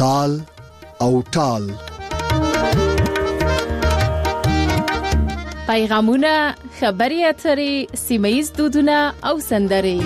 تال او ټال. پیغامونه، خبري اترې، سیمه‌یز دودونه او سندرې.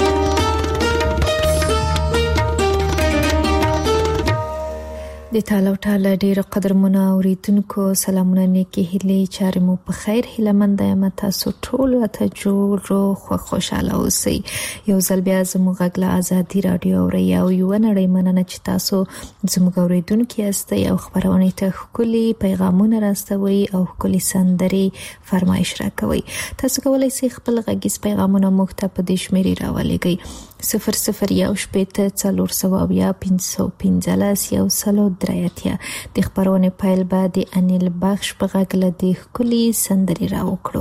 د تاله ټاله ډیرو قدرمنو اوریدونکو سلامونه نیکی هیلې چارې مو په خیر هیله مند یم. تاسو ټول ته جوړ خو خوشاله اوسئ. یو ځل بیا زموږ غږ له ازادي رادیو اوري او یو نړۍ مننه چې تاسو زموږ اوریدونکو یاستئ او خبرونه ته خولي پیغامونه راستوي او خولي سندري فرمایش راکوي. تاسو کولای شئ خپل غږیز پیغامونه موږ ته په دې شمیرې راولېږئ 00141515 د خبرونه پیل بعد انیل بخش په غږ له دې خولي سندري راوکړو.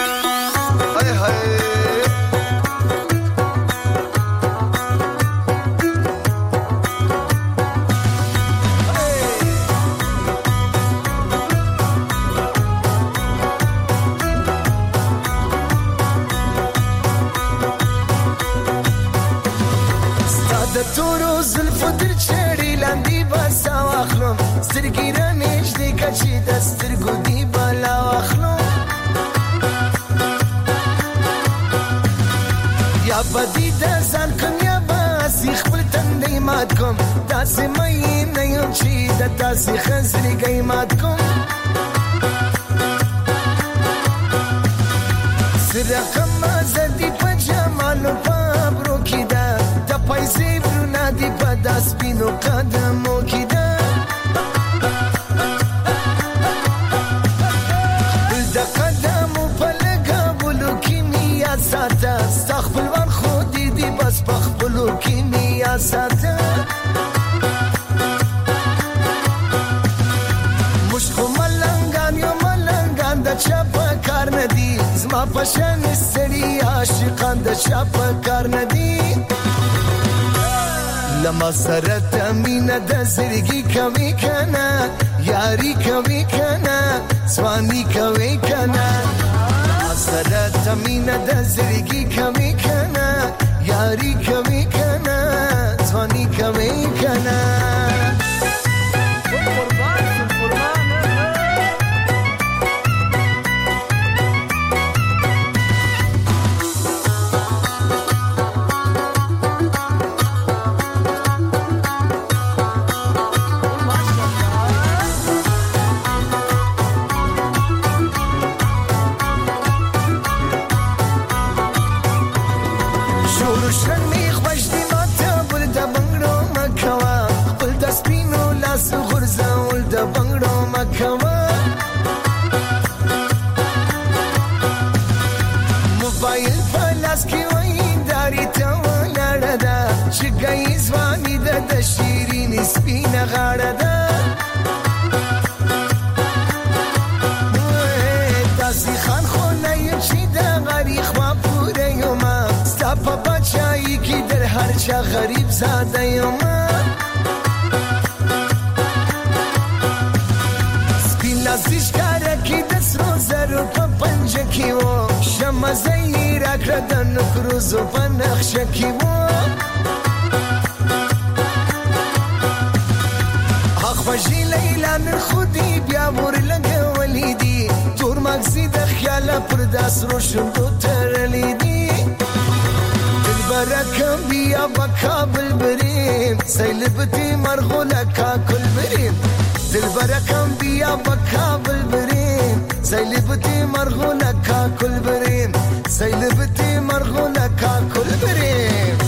تورو زلفو در چړې لاندې بسا واخلم سترګې رمېش دې کچې د سترګو دی بالا واخلم یا بدی د ځان کوم یا باسي خپل تندې مات کوم داسې مې نه یم چې د تاسې خزرګې مات کوم سره کوم زدي په جمالو پابرو کې دا د پیسې دی په داس پینو قدمو کې دا بل د قدمو په لګا بلو کې میا ساته استغفر ور خو دې دی بس په خپلو کې میا ساته مشخو ملنګان یو ملنګان د چا په کار نه دی زما په شان سړي عاشقان د چا په کار نه دی لما سرت امینه د زړګي کوي کنه یاري کوي کنه سواني کوي کنه سرت امینه د زړګي کوي کنه یاري کوي کنه سواني کوي کنه موبایل پلاس کې وای داري ته ولړدا چې ګایز وانی د شیرین سپینه غاړه ده تاسې خان خو نه یم چې د غریب خوا پوره یم ستا په بچای کې در هر چا غریب زاده یم سپین لاسیش کاره کې د سرو زرو په پنجه کې و شمع زهیر اکړه د نکروزو په نقشه کې و حق وژي لیلا نن خودي بیا ور لګولې دي تور مغزي د خیال پر داسرو شوندو ترلې دي دلبرکم بیا بکابل بریم سیلبتی مرغوله کاکل بریم دلبرکم بیا بکابل بریم سیلبتی مرغوله کاکل بریم سیلبتی مرغوله کاکل بریم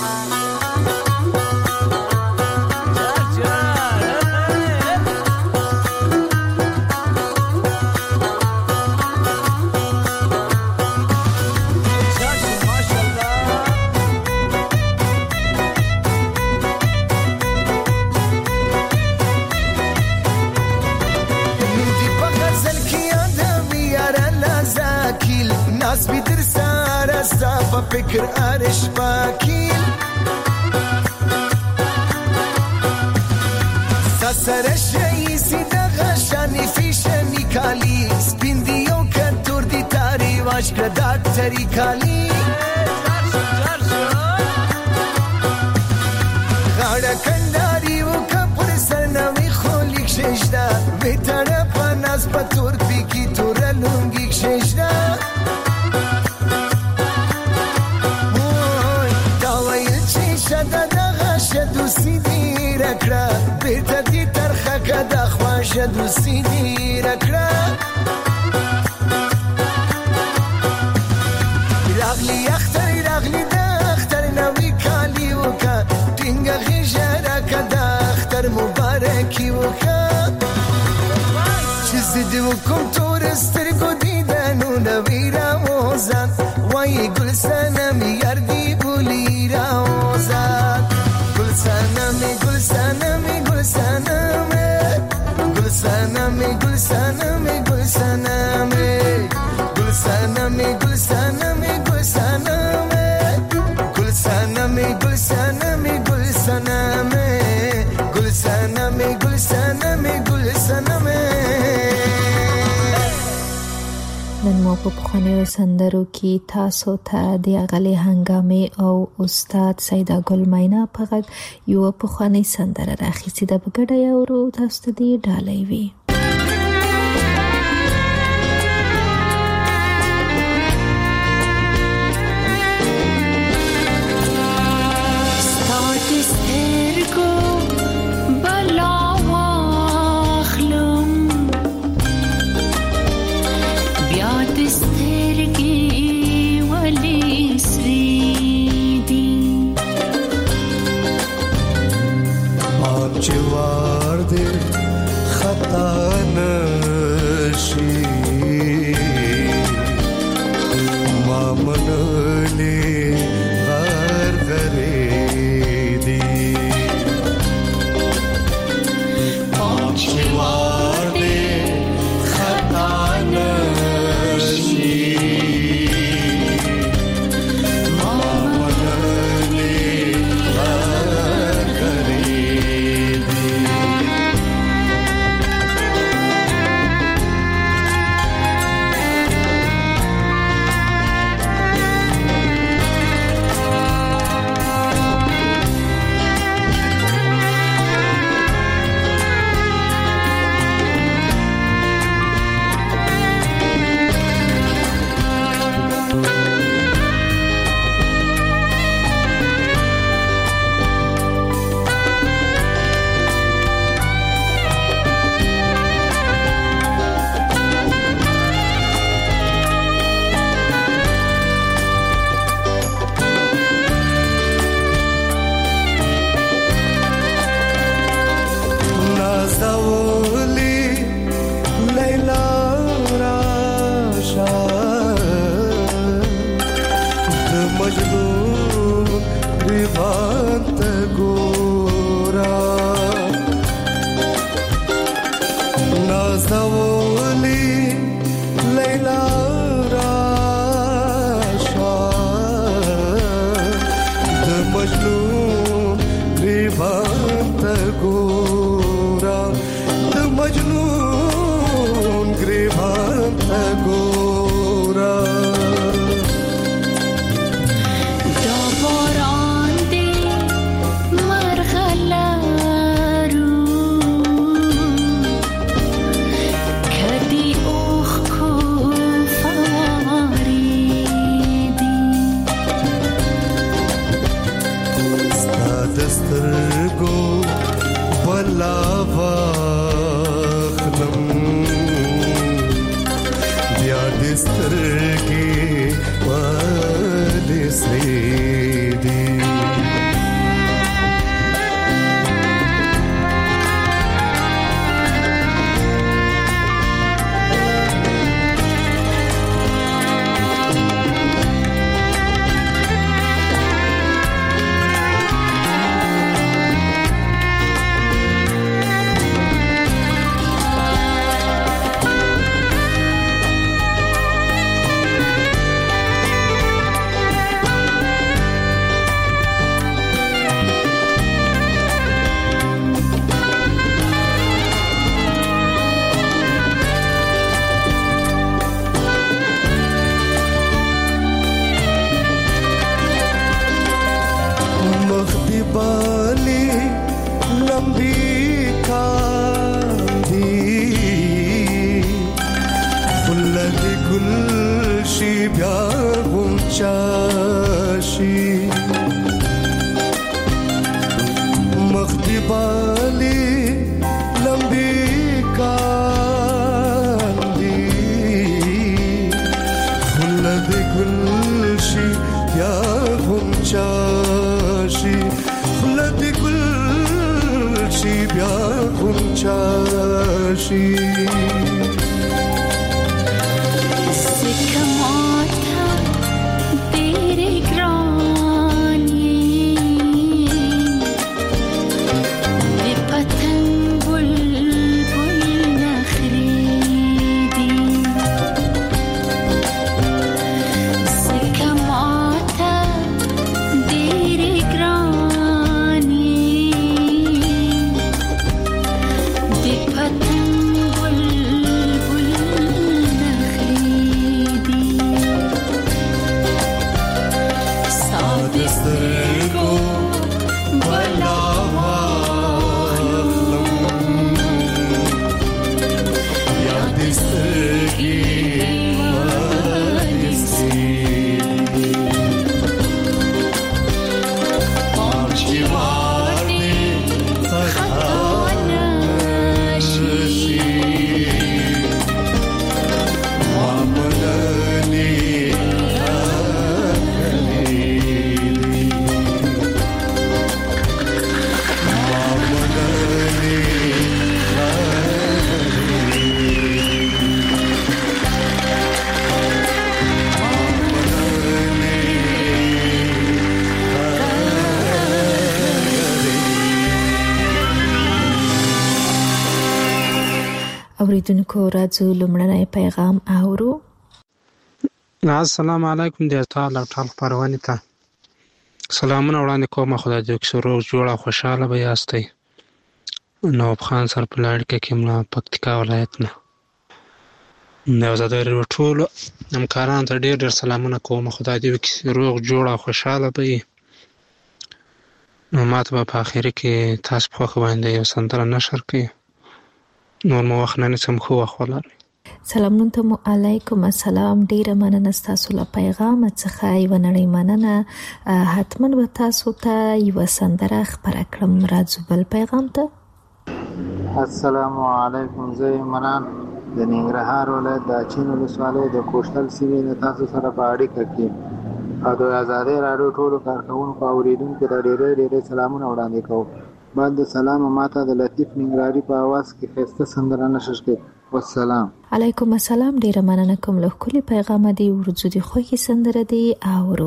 ناس بیتر سارا ستا پا فکر آرش باکیل ساسرش رئیسی دا غشانی فیشنی کالی سپیندیو کتور دی تاری واش کردات تری کالی غاڑا کنداری و کپر شد دغه دوستی دی رکړه بیرته دې ترخه کده خواشه دوستی دی رکړه راغلی اختر راغلی د اختر نوی کالی وکا ټینګه غیژه راکده اختر مبارکی وکا چې زه دې وکم تور سترګو دیدنو نوی راوزان وای ګل سنم یار دی بولی راوزان ګل سنم ګل سنم ګل سنم ګل سنم ګل سنم ګل سنم ګل سنم ګل سنم ګل سنم ګل سنم ګل سنم ګل سنم ګل سنم ګل سنم ګل سنم نن مو په پخوانیو سندرو کې تاسو ته د اغلې هنګامې او استاد سیده ګل مینا په غږ یو پخوانی سندره راخیستې ده، په ګډه یې اورو، تاسو ته دې ډالۍ وي. بیا غونچاشي بالی لمبی کاندی خلد گلشی یا غنچاشی خلد گلشی یا غنچاشی اوریدونکو راځو لومړنی پیغام اورو. السلام علیکم د ټال خبرونه ته سلامونه وړاندې کوم. خدای دې وکړي روغ جوړ او خوشاله به یاستئ. نواب خان سر په لړ کې ملا پکتیکا ولایت نه نو زه د ټول همکارانو ته ډېر سلامونه کوم. خدای دې وکړي روغ جوړ او خوشاله به نو ماته په اخر کې تاسو په خو باندې یو سندره نشر کړئ. نور مو وخت نه نسم خو ولر. سلامونه ته علیکم السلام. ډیره مننه تاسو له پیغام څخه یو نړۍ مننه. حتما به تاسو ته یو سندره خبره کړم. راځو بل پیغام ته. السلام علیکم. زه منان د ننګرهار ولایت د چین ولسوالۍ د کوشتل سیمې نه تاسو سره په اړیکه کې او د آزادۍ راډیو ټولو کارکوونکو او اوریدونکو ته ډېر سلامونه وړاندې کوم. بعد سلام ماته د لطیف ننګرهاري په आवाज کې خسته سندره نشر کړي. والسلام علیکم السلام. ډیره مننه کوم. له کلی پیغام دی ورځو دی خوږی سندره دی اورو.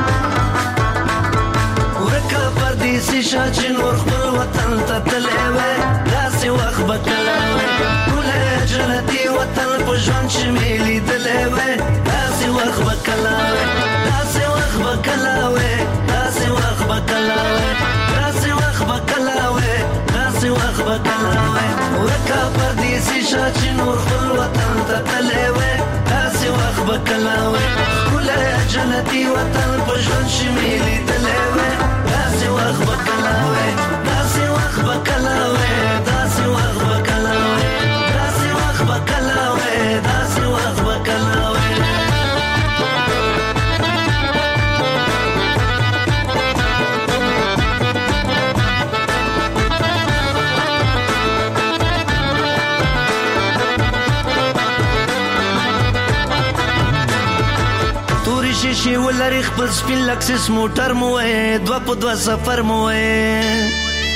ورکه پردیسی شاچ نور خپل وطن ته تللی وی داسې وخت به کله وی ټوله جنتي وطن په ژوند چې مې لیدلی وی داسې وخت به کله وی داسې وخت به کله وی داسې وخت به کله وی داسې وخت به کله وی داسې وخت به کله وی ورکه پردیسی شاچ نور خپل وطن ته تللی وی داسې وخت به کله وی ټوله جنتي وطن په ژوند چې مې لیدلی وی داسې وخت به کله وی داسې وخت به کله وی داسې وخت به کله وی داسې وخت به کله وی داسې وخت به کله وی شیشې ولري خپل سپین لکسس موټر مو وې دوه په دوه سفر مو وې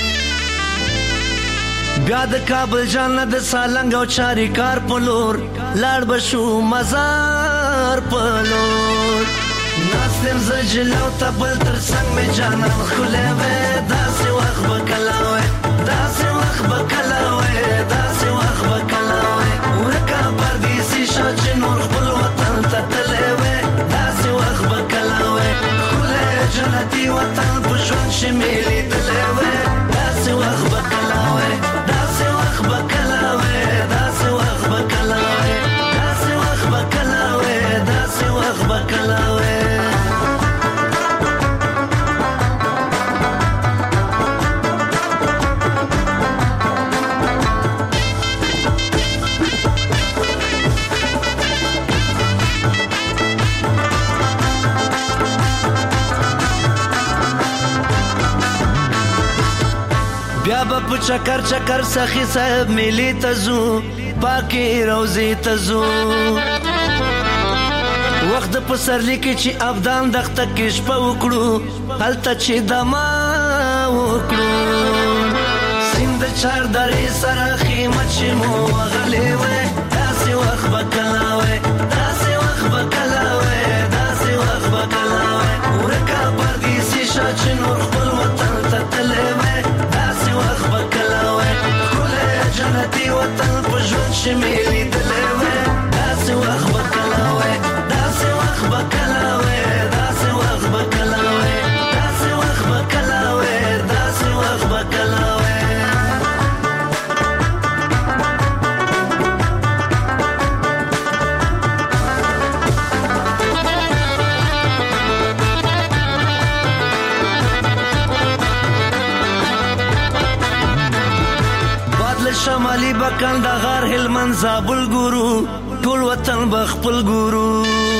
بیا د کابل جان د سالنګ او چاري کار په لور لاړ بشو مزار په لور ناستم زجلو تبل تر څنګ مې جانان خله وې داسې وخت به کله وې داسې وخت به کله وې داسې وخت به کله وې ورکه پردیسي شاچ نور خپل وطن ته تللی وې داسې وخت به کله وې ښکلی جنتي وطن په ژوند چې مې لیدلی وې داسې وخت به کله وې داسې وخت به کله وې داسې وخت به کله وې داسې وخت به کله وې داسې وخت به کله وې بیا به په چکر چکر سخی صاحب میلی تزو پاکی روزی تزو وقت په سرلی کې چې ابدان دخته کې شپه وکړو هلته چې دما وکړو سیند چار درې سره خیمه چې مو وغلې وې داسې وخت به کله وې داسې وخت به کله وې داسې وخت به کله وې ورکه پردیسي شه چې نور خپل وطن ته تللی وې داسې وخت به کله وې ښکلی جنتي وطن په ژوند چې مې لیدلی وې داسې وخت به کله وې داسې وخت به کله وې داسې وخت به کله وې داسې وخت به کله وې داسې وخت به کله وې شمالی بکن دا غار هلمند زابل ګورو ټول وطن بخپل ګورو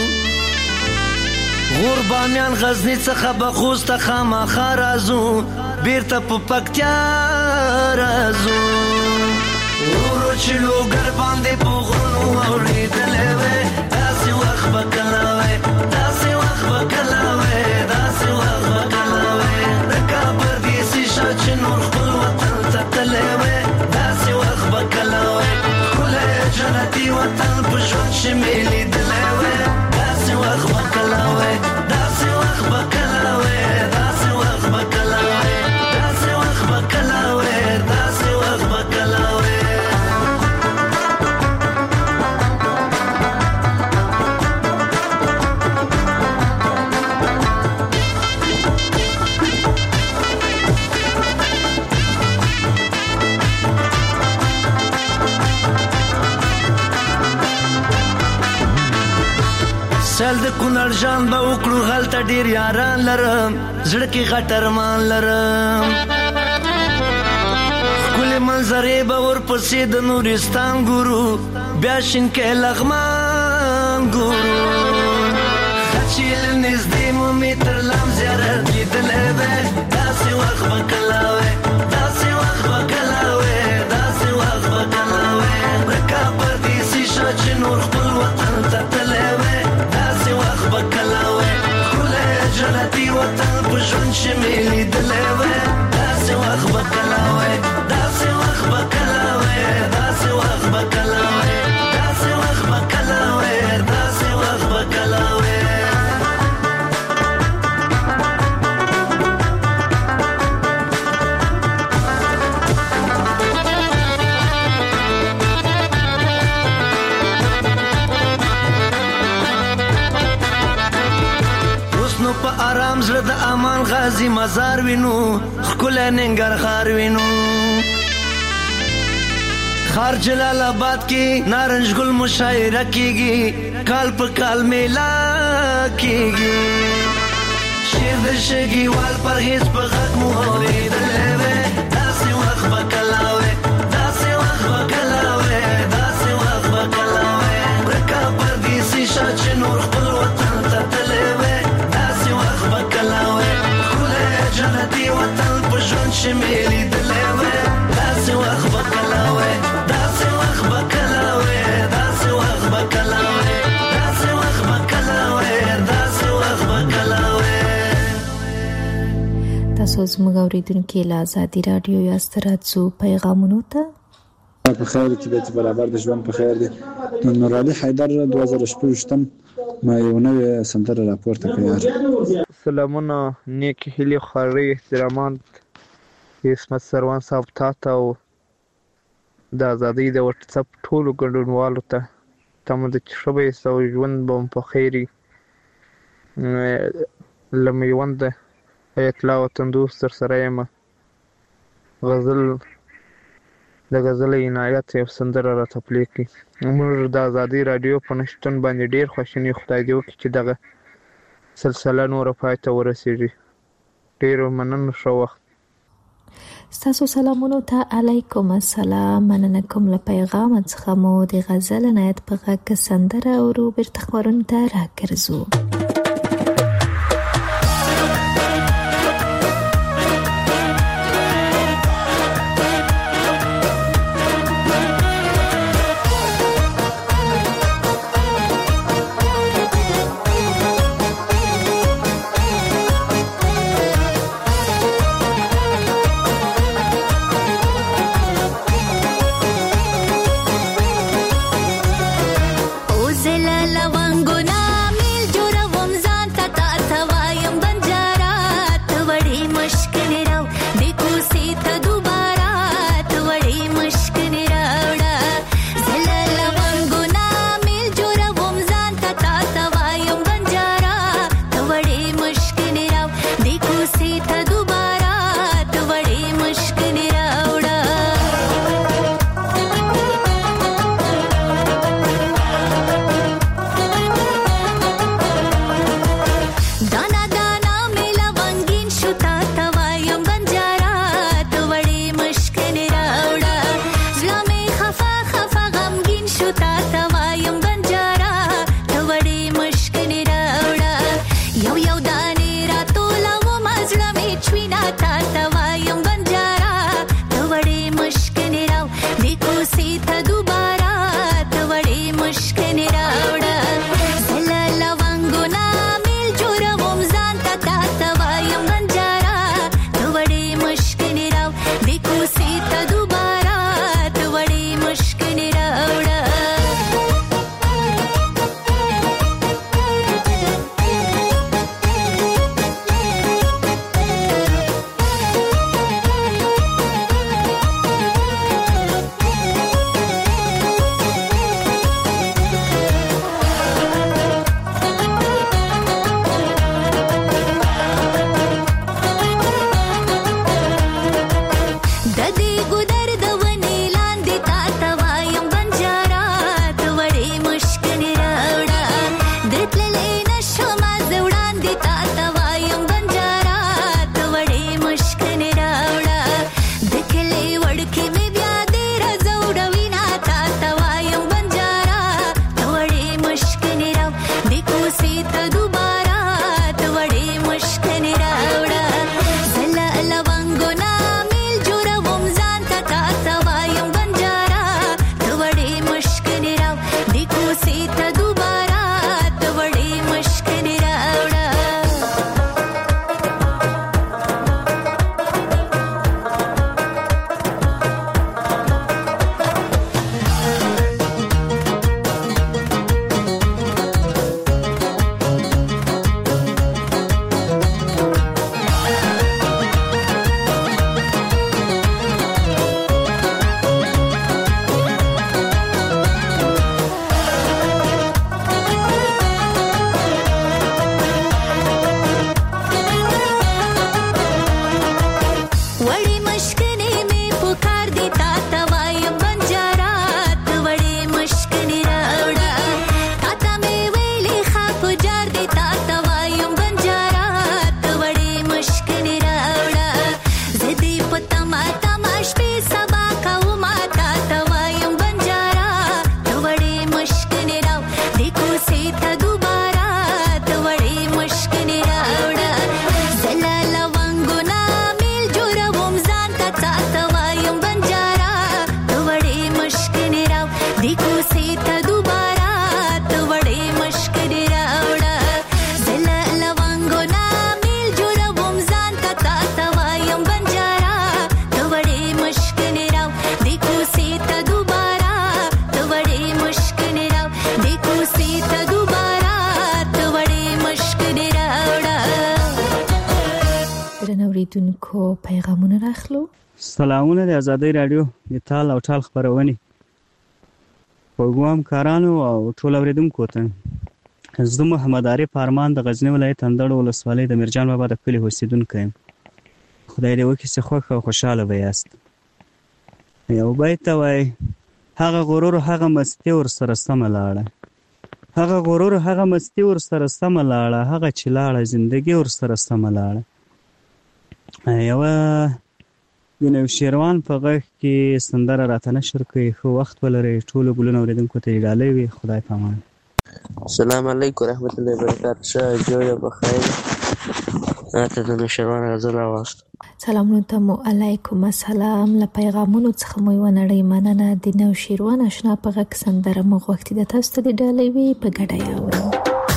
غور بامیان غزنی څخه بخوست خامخا رازو بیرته په پکتیا رازو ورو چې لوګر باندې په غرونو اوریدلې وې داسې وخت به کله وې داسې وخت به کله وې داسې وخت به کله وې د کابل دیسي شه چې نور خپل وطن ته تللی وې داسې وخت به کله وې ښکلی جنتي وطن په ژوند چې مې لیدلی وې داسې وخت به کله وې داسې وخت به کله وې داسې وخت به کله وې داسې وخت به کله وې داسې وخت به کله وې سل د کونړ جان به وکړو هلته ډېر یاران لرم زړه کې غټ ارمان لرم ښکلې منظرې به ورپسې د نورستان ګورو بیا شینکۍ لغمان ګورو ښه چې له نږدې مو مې تر لام زیارت لیدلی وی داسې وخت به کله وی داسې وخت به کله وی داسې وخت به کله وی ورکه پردیسي شه چې نور خپل وطن ته تللی وی داسې وخت به کله وې ښکلی جنتي وطن په ژوند چې مې لیدلی وې داسې وخت به کله وې داسې وخت به کله وې داسې وخت به کله وې داسې وخت به کله وې داسې وخت به کله وې په آرام زړه د امان غازی مزار وینو ښکلی ننګرهار وینو خار جلال آباد کې نارنج ګل مشاعره کیږي کال په کال میلا کیږي شیر د شګیوال پرهیز په غږ مو اورېدلی وې داسې وخت به کله وې داسې وخت به کله وې داسې وخت به کله وې ورکه پردیسي شه چې نور خپل وطن ته تللی وې جنتي وطن په ژوند چې مې لیدلی وې داسې وخت به کله وې داسې وخت به کله وې داسې وخت به کله وې داسې وخت به کله وې داسې وخت به کله وې تاسو زموږ اورېدونکي له ازادي راډیو یاست راځو پیغامونو ته په خیر کې د برابر د ژوند په خیر دی نور علي حیدر 2016 ما یو نوې سندره راپورته کړه سلامونه نیک هیلې خواري احترامات عصمت سروان صاحب ته او د ازادۍ د واتس اپ ټولو ګډونوالو ته تمه د شبې سو ژوند بم په خیري لمیوند اطلاع وطن دوست تر سره یم غزل د غزل عنایت یو سندره را تپلی کی موږ د ازادي رادیو په نشتون باندې ډیر خوشنی خدای دی چې دغه سلسله نور پای ته ورسیږي ډیر مننه شو وخت ستاسو سلامونو ته علیکم السلام مننه کوم له پیغام څخه مو د غزل عنایت په غږ سندره او بیرته خبرونه ته راګرځو ګران اوریدونکو پیغامونه راخلو. سلامونه د آزادۍ رادیو د تال او ټال خبرونه پروګرام کارانو او ټول اوریدونکو ته زه محمد عارف ارمان د غزنی ولایت اندړ ولسوالۍ د میرجان بابا د کلی اوسیدونکی یم. خدای دې وکړي چې خوښ او خوشاله ویاست. یو بیت وای هغه غرور هغه مستی ور سره سم لاړه، هغه غرور هغه مستی ور سره سم لاړه، هغه چې لاړه زندگی ور سره سم لاړه. یو نو شیروان په غږ کې سندره راته نشر کوي. خو وخت ولري ټول ګلونه اوریدونکو ته ډالۍ وي. خدای پامان. السلام علیکم ورحمت الله وبرکاته. شه جوړ بخیر. راته د شیروان غزل راوست. سلامونه ته مو علیکم السلام. له پیغامونو څخه مو یو نړۍ مننه. د نو شیروان آشنا په غږ سندره مو وخت د تاسو ته ډالۍ وي په ګډه یاورو.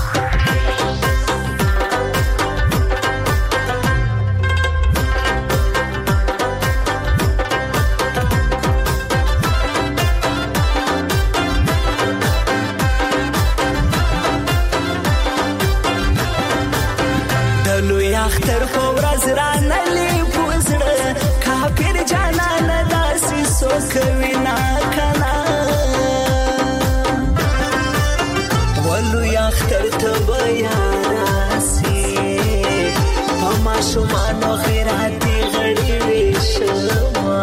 اختر په ورځ را نلې پوزړه کافر جانان داسې سوکوي نا کنا ولو اختر ته بیا راسي په ماشومانو خیراتي غړي وشما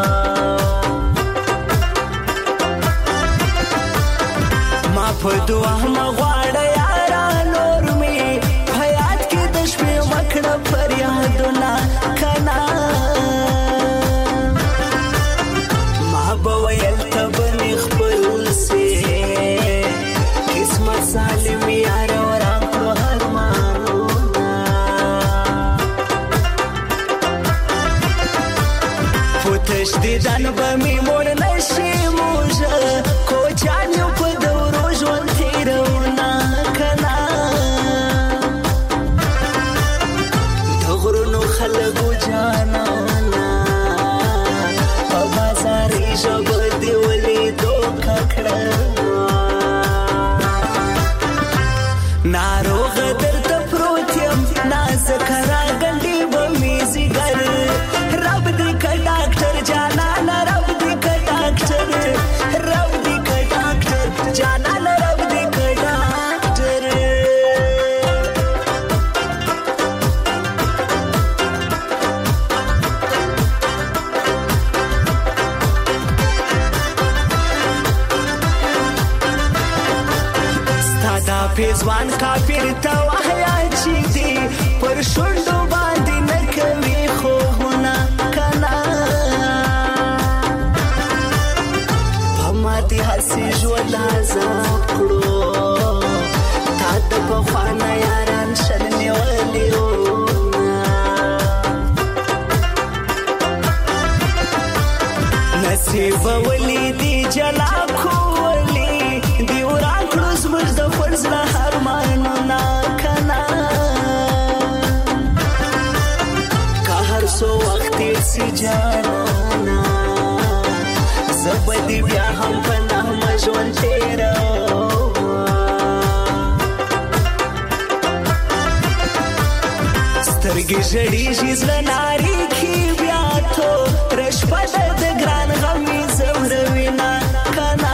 ما په دعا مغواړه یارا نور می حیات کې د شپې مکړه فریادونه کنا ما به ویل ته به خپل سي قسمت ظالم یار وران کړو هرمانونه پوتش دي ځان به می مور نشي موجه کوچان یو په دورو ژوند تیرونه کنا خلقو جانانا په بازاري ژبه دې ولیدو ککړه ناروغ درته پروت یم نازک راګنډي به مې ځیګر رب دې که ډاکټر جانانا رب دې که ډاکټر رب دې که ډاکټر جانانا رب دې که ډاکټر پیزوان کافر ته وحیا چې دی پر شونډو باندې نه کوي خوبونه کنا په ماتې هسې ژوند عذاب کړو تا د پخوانه یاران شل نیولي نصیب ولیدي جلا کولی دی وران کړو زموږ د فرض له هرمانونه کنا که هر څو وخت تېر سي جانانا زه به دې بیا هم په نغمه ژوند تېروم سترګې ژړېږي زړه نارېږي بیا توره شپه ده د ګران غم مې ځوروي نه کنا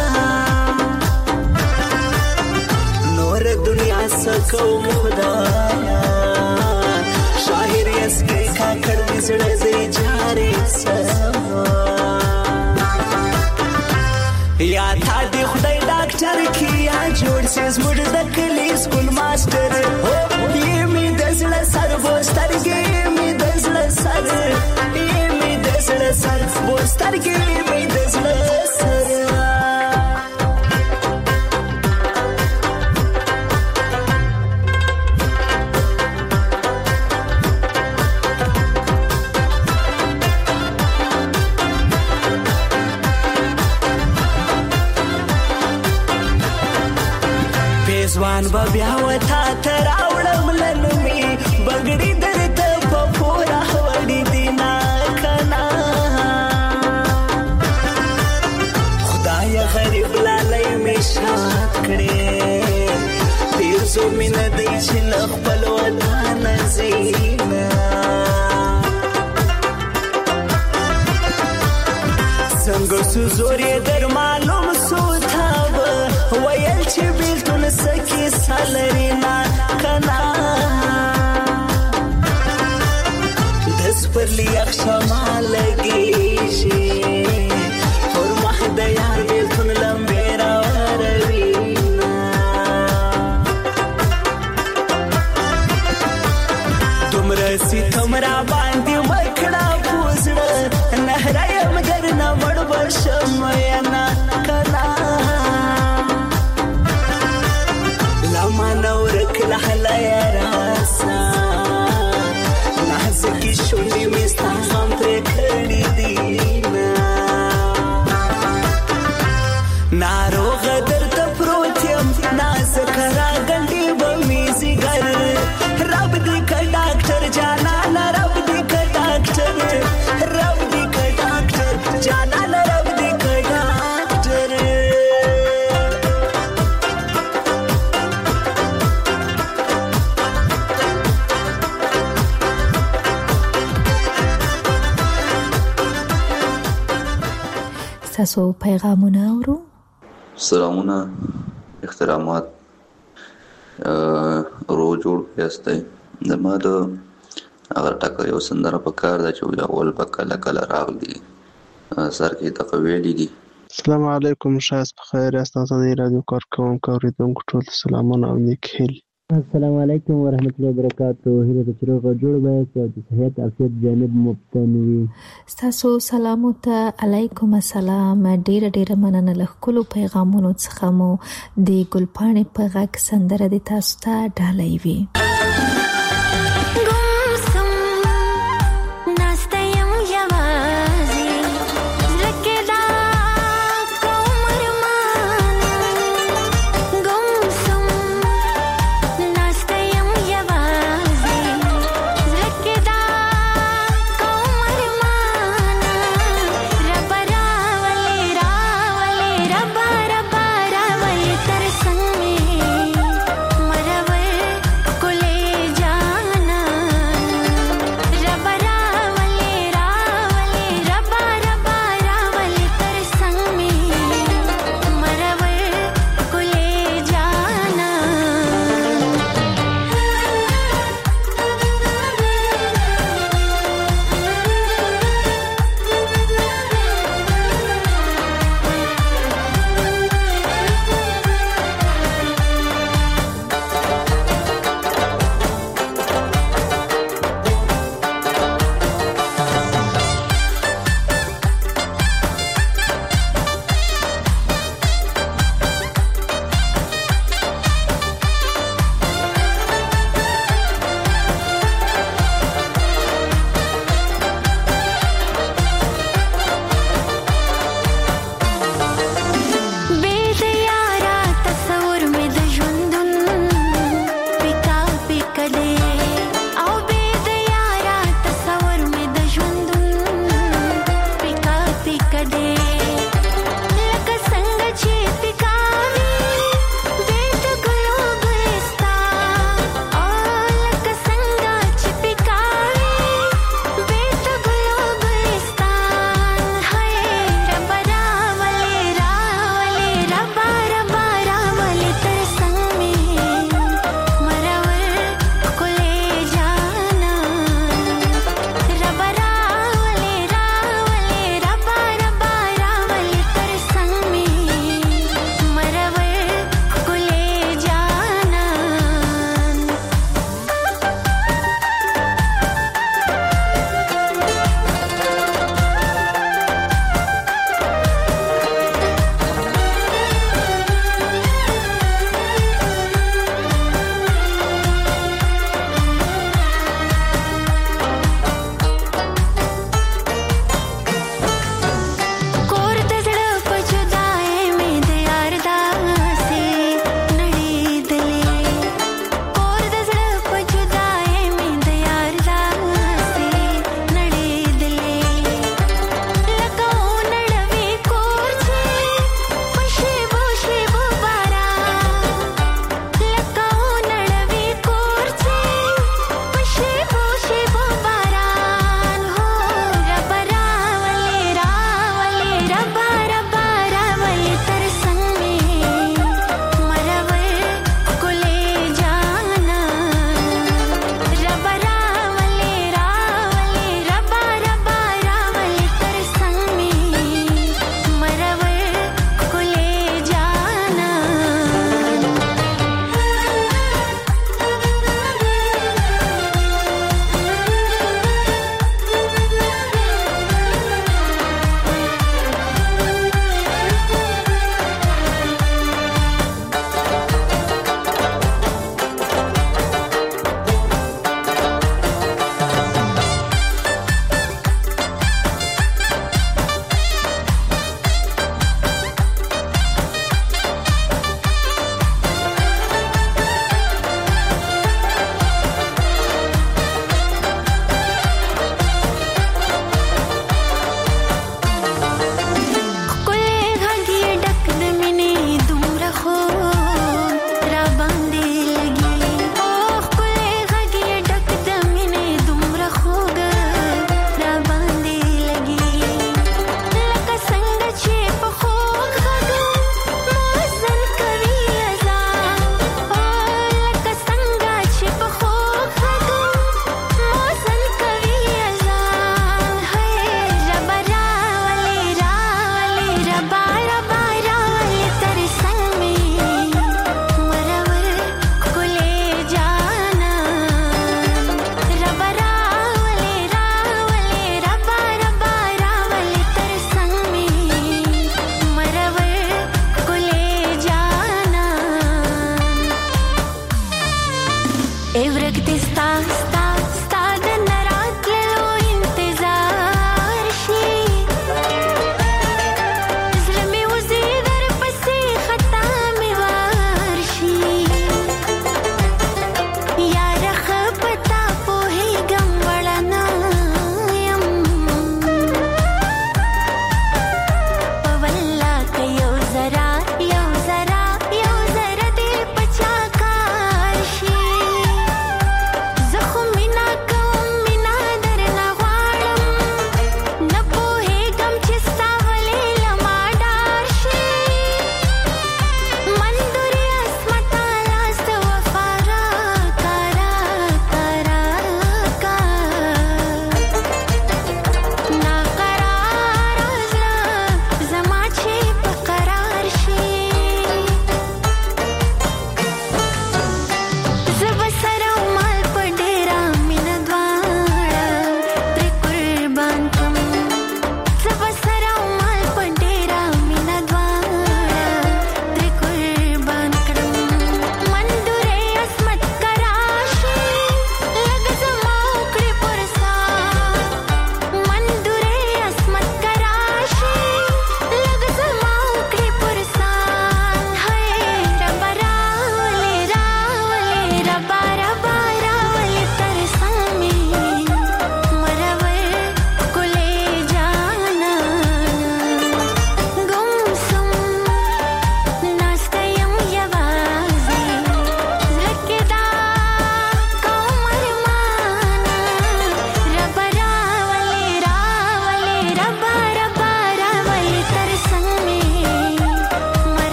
دنیا سکوم خدایا شاهر یسکی کاکړ دې زړه دې جاري سما یا تا دې خدای ډاکټر کیا جوړ سي زموږ د کلی سکول ماستر یې می د زړه سر بوسترګې می د زړه سر یې می د زړه سر بوسترګې می د زړه سر ځوان به بیا وتا ته راوړم لنمې بګړي درته په پوره وړي دي نه کنا خدای غریب لالی مې شاد کړې پیر زو مینه دی چې له خپل وطن ځي نه سو زورې در معلوم سو تاب ویل چې بیلتون سکی سالرینا کنا دس پر لیاق شما لگی شي اور مخ د یار بیلتون لمبیرا وروینا دومره ستم را باندې وکړه پوزړه نهرایم درنه وړ بشم ینا کنا لما نورک لحلا راسا نازکی شونډې مې ستا غم پرې کړي دي ناروغ درته پروت یم نازک راګنډې به مې ځیګر رب دې که ډاکټر جانانه رب دې که ډاکټر رب دې که ډاکټر جانانه رب دې که ډاکټر ستاسو پیغامونه اورو. سلامونه احترامات رو جوړ پیاستی د ما د اگر ټاکر یو سندره په کار ده چې اول په کله کله راغلی سر کې تقویلی دي. السلام علیکم، شایست بخیر یاست. د رادیو کارکوونکو اوریدونکو ټول سلامونه او نیک هیلې. السلام علیکم ورحمت الله وبرکاتو. هیله ده چې روغ او جوړ به او د صحت عافیت جانب مبتن وي. ستاسو سلامو ته علیکم السلام. ډیره مننه له ښکلو پیغامونو څخه مو د ګلپاڼې په غږ سندره د تاسو ته ډالۍ وي. Kule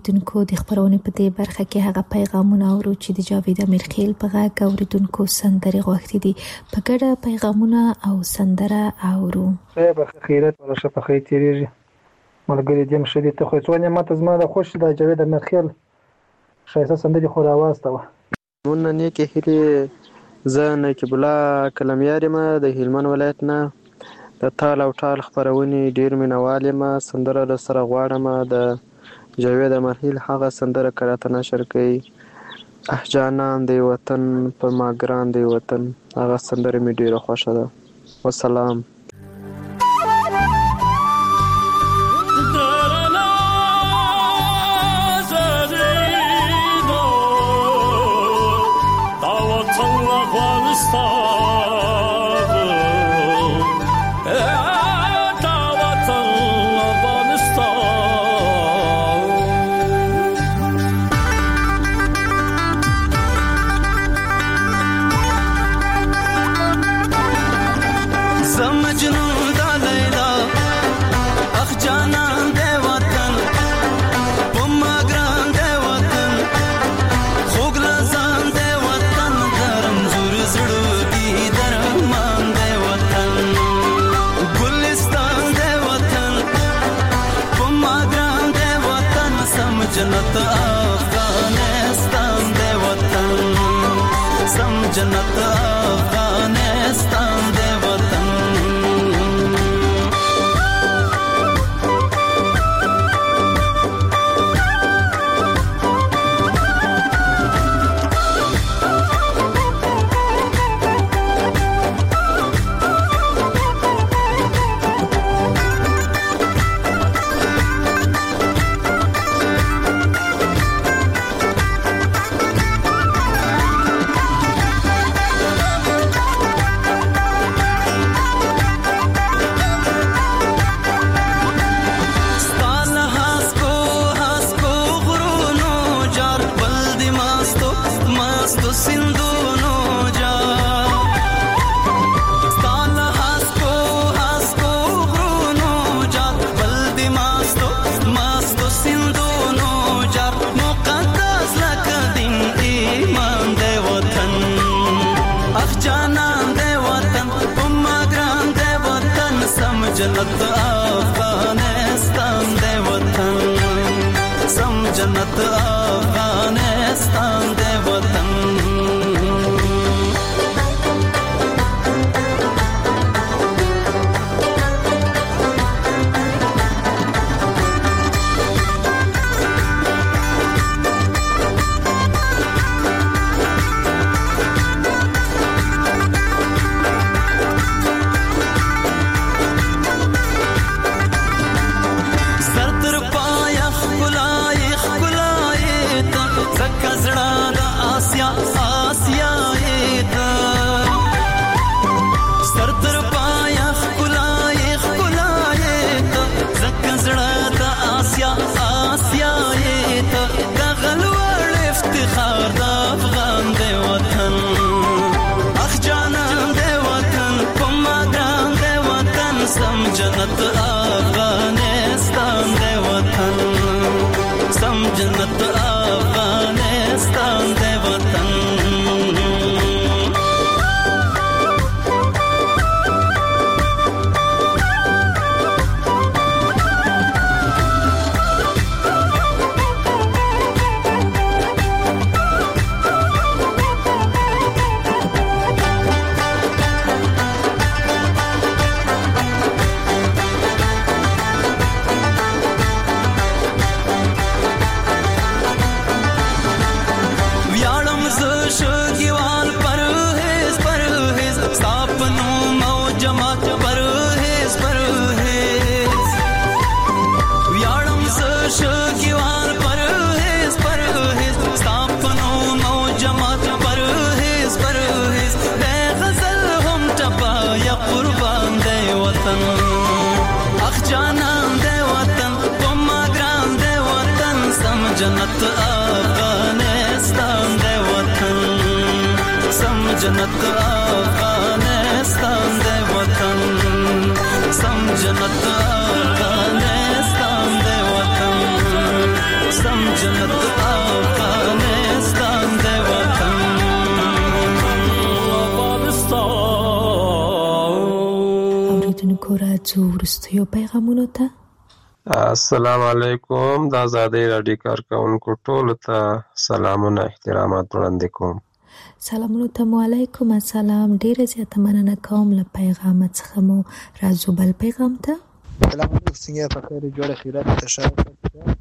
اوریدونکو د خبرونې په دې برخه کې هغه پیغامونه اورو چې د جاوید امیرخیل په غږ اوریدونکو سندرې غوښتي دي. په ګډه پیغامونه او سندره اورو. به خیرت ولا شفقې تیریږي ملګری دې مشدي ته خو څونه ماته زما د خوش د جاوید امیرخیل شایسته سندرې خو راواسته و. مون نه کې هلي زه نقیب الله کلمیار یم د هلمند ولایت نه د تال او ټال خبرونې ډیر مینوال یم. سندره در سره غواړم د جاوید امیرخیل هغه سندره کراته نشر کوي احجانان دی وطن په ما ګران دی وطن. هغه سندره مې ډیره خوښه ده. والسلام. جنت افغانستان دی وطن سم جنت افغانستان دی وطن. جنت افغانستان دی وطن سم جنت افغانستان دی وطن. جنت افغانستان دی وطن سم جنت افغانستان دی وطن. جنت افغانستان دی وطن سم جنت افغانستان دی وطن سم جنت افغانستان دی وطن سم اوریدونکو راځو وروستیو پیغامونو ته. السلام علیکم. د آزادۍ راډیو کارکونکو ټولو ته سلامونه احترامات وړاندې کوم. سلامونو ته مو علیکم السلام. ډیره زیاته مننه کوم له پیغام څخه مو راځو بل پیغام ته. سلام علیکم. څنګه په خیر جوړه خیرات تشکر.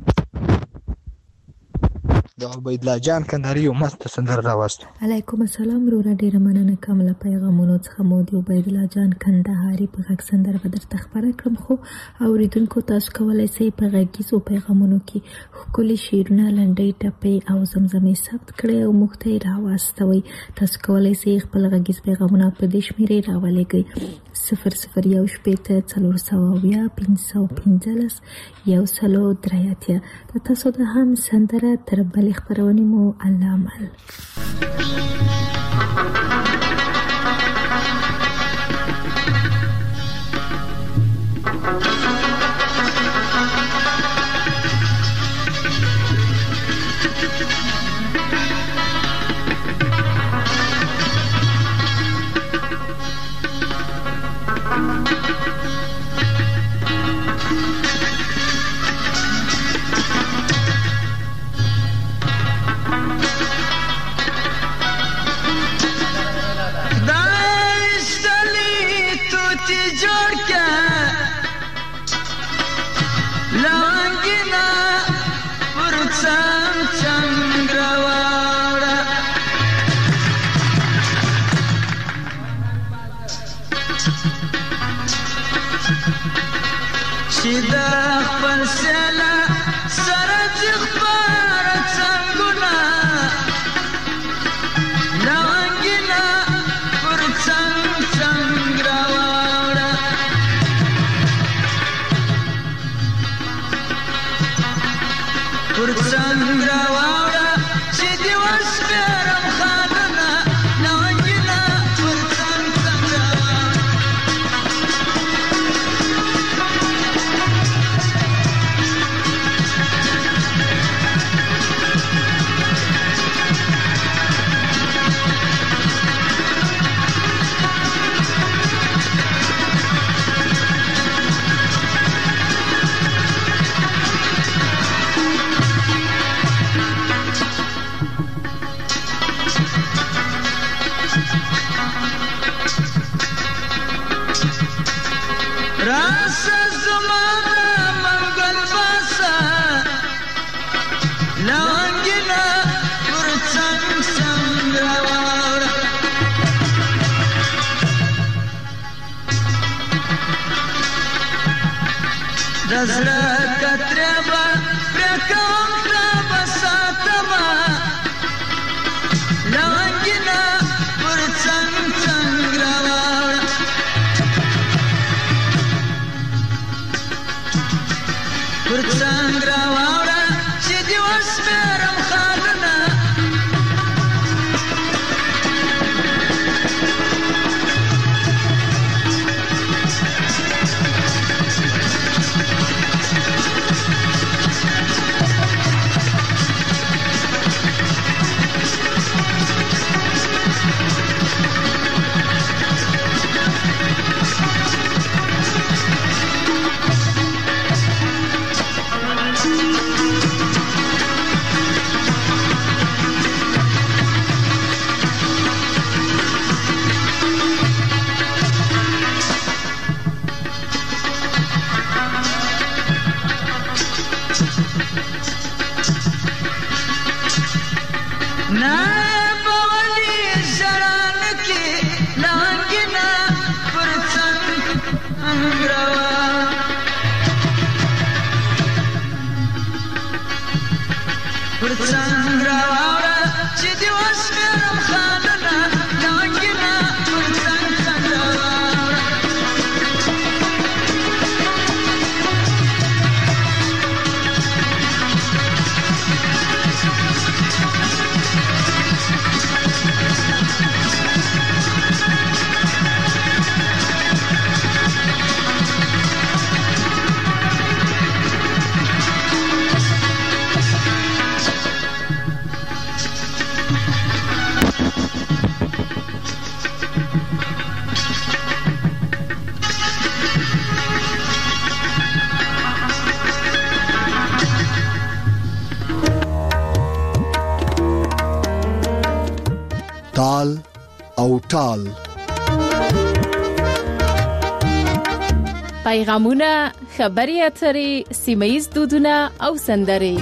د عبید الله جان کندهاري یو مست سندره راوست. علیکم السلام وروره ډیره مننه کوم له پیغامونو څخه مو د عبید الله جان کندهاري په غږ سندره به درته خبره کړم. خو اوریدونکو تاسو کولی شئ په غږیزو پیغامونو کې ښکلي شعرونه لنډۍ ټپې او زمزمې ثبت کړئ او موږ ته یې راواستوئ. تاسو کولی شئ خپل غږیز پیغامونه په دې شمېرې راولېږئ 0016 420 515 103. د تاسو د هم سندره تر بلې خبرونې مو الله مل. تال او ټال. پیغامونه، خبري اترې، سیمه‌یز دودونه او سندرې.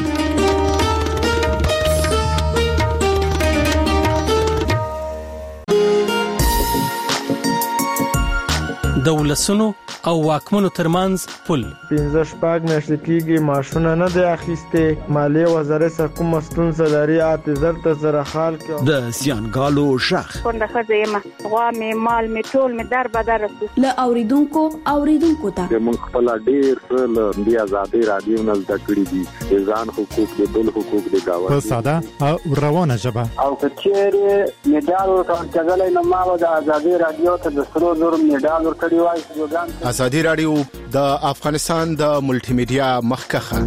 د ولسونو او واکمنو ترمنځ پل 15 میاشتې کېږي ماشونه نه دی اخیسته. مالیه وزارت څخه کوم ستونزه لري اته زر سره حال کې د سیانګالو شخ څنګه خزیمه غوا می مال می ټول می در بدر ل اوریدونکو ته موږ خپل ډیر له دی آزادي رادیو نه زده کړی دي ځان حقوق دي بل حقوق دي گاوه په ساده او روانه ژبه او کچېره میډال ورکړل کېدل نو ما د آزادي رادیو ته د سرو زر میډال ورکړی وای. آزادي رادیو د افغانستان د ملټي میډیا مخکخه.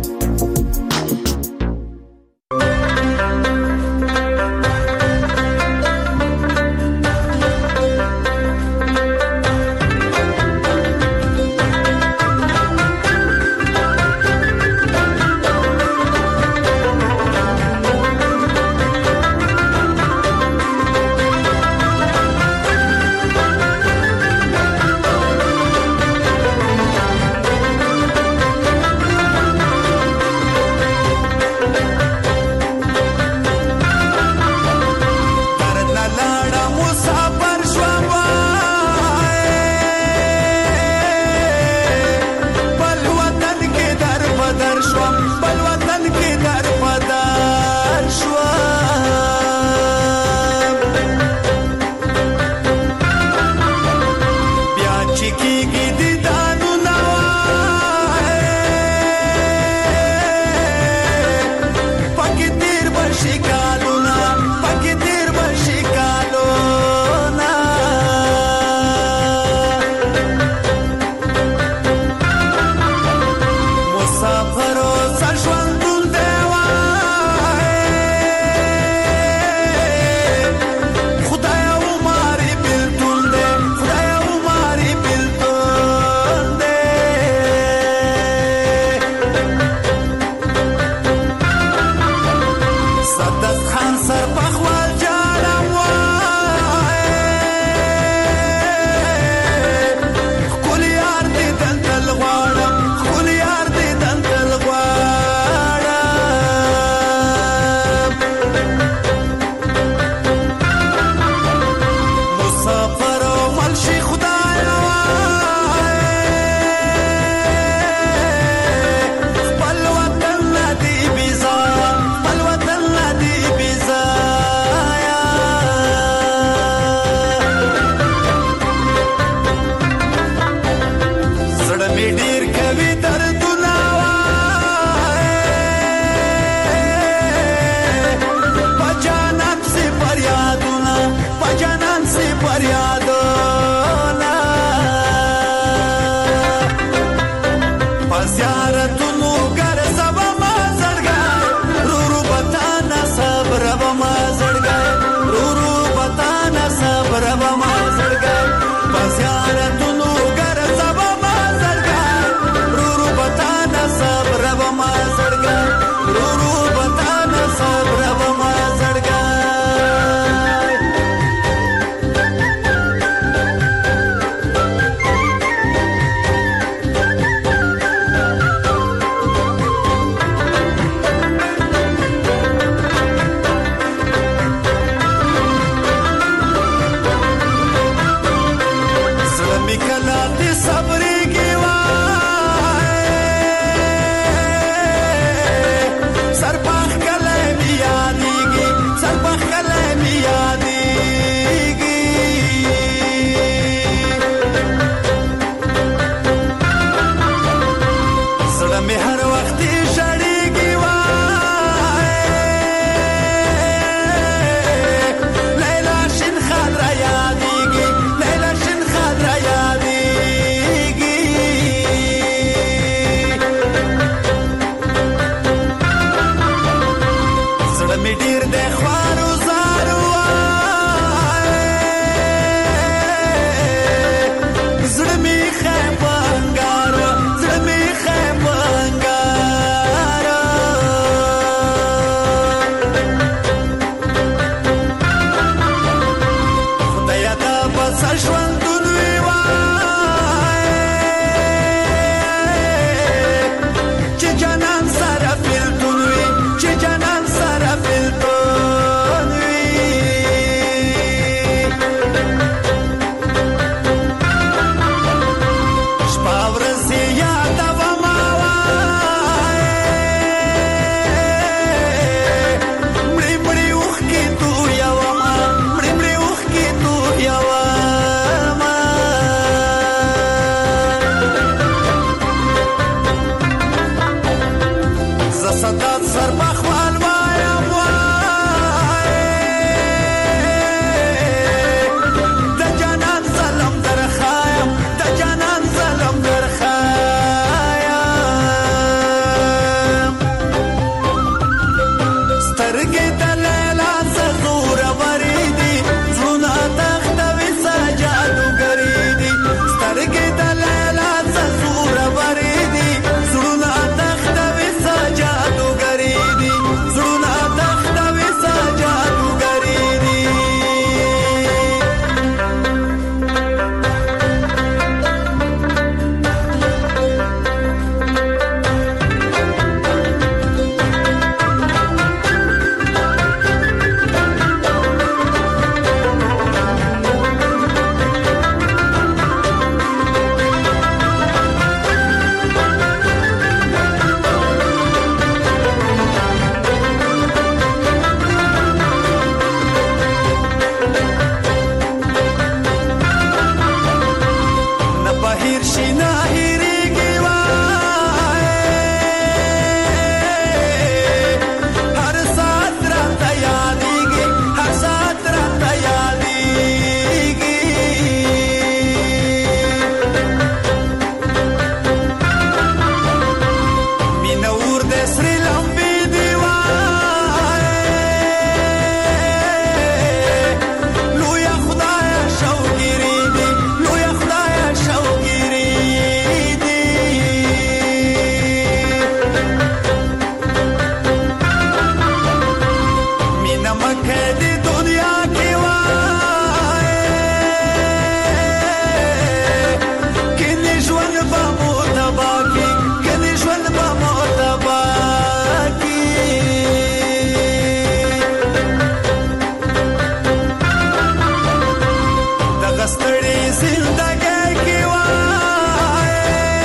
کړي زندګۍ کې وای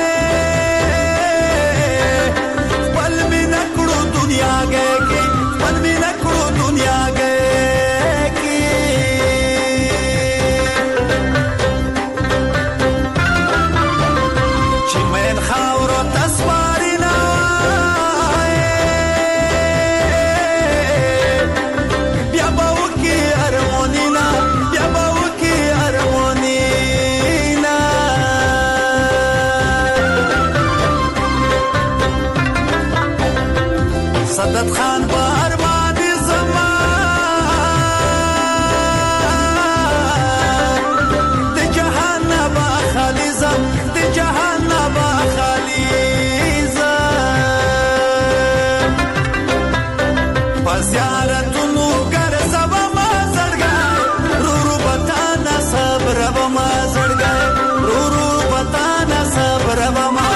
خپل مې نکړو دنیا کې خپل مې نکړو دنیا کې چې مې خاورو تسواري نه بیا به وکي ارمونینا بیا به وکي ارمونینا صدت خان به ارمان زما د جهان به خالي زم د جهان به خالي زم په زیارتونو ګرځم ما زړګی رورو بتا نه صبر به ما زړګی رورو بتا نه صبر به ما